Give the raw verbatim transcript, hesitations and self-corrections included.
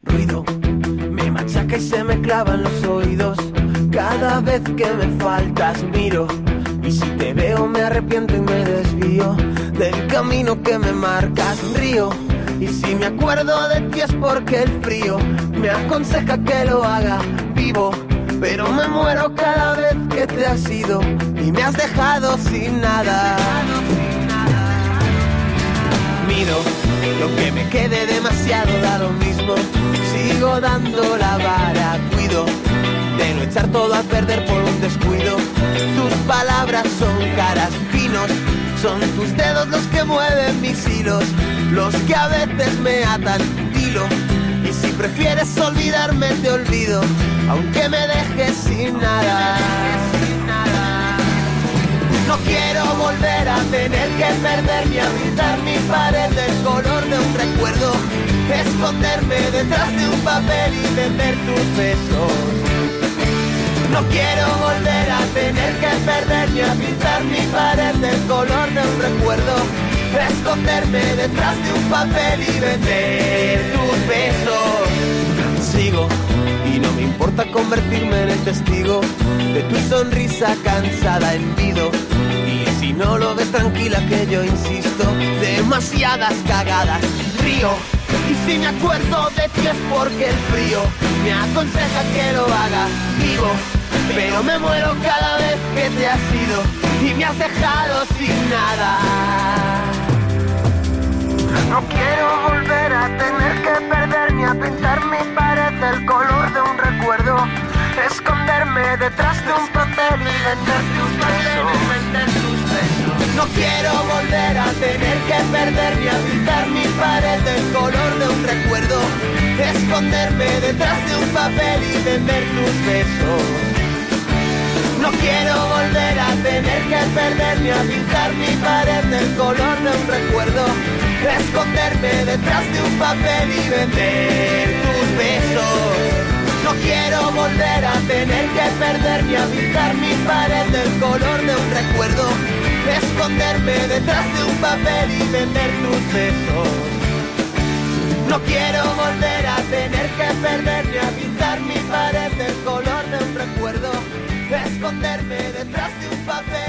ruido me machaca y se me clava en los oídos. Cada vez que me faltas miro, y si te veo me arrepiento y me desvío del camino que me marcas. Río, y si me acuerdo de ti es porque el frío me aconseja que lo haga. Vivo, pero me muero cada vez que te has ido y me has dejado sin nada. Miro, lo que me quede demasiado da lo mismo. Sigo dando la vara, cuido de no echar todo a perder por un descuido. Tus palabras son caras, pinos, son tus dedos los que mueven mis hilos, los que a veces me atan, dilo. Y si prefieres olvidarme te olvido, aunque me dejes sin nada. No quiero volver a tener que perderme, a pintar mi pared del color de un recuerdo, esconderme detrás de un papel y vender tus besos. No quiero volver a tener que perderme, a pintar mi pared del color de un recuerdo, esconderme detrás de un papel y vender tus besos. Sigo, y no me importa convertirme en el testigo de tu sonrisa cansada en vido. Y si no lo ves tranquila que yo insisto, demasiadas cagadas. Río, y si me acuerdo de ti es porque el frío me aconseja que lo haga. Vivo, pero me muero cada vez que te has ido y me has dejado sin nada. No quiero volver a tener que perderme, a pintar mi pared del color de un recuerdo, esconderme detrás de un papel y vender tus besos. No quiero volver a tener que perderme, a pintar mi pared del color de un recuerdo, esconderme detrás de un papel y vender tus besos. No quiero volver a tener que perderme, a pintar mi pared del color de un recuerdo, esconderme detrás de un papel y vender tus besos. No quiero volver a tener que perderme, a pintar mi pared del color de un recuerdo, esconderme detrás de un papel y vender tus besos. No quiero volver a tener que perderme, a pintar mi pared del color de un recuerdo, esconderme detrás de un papel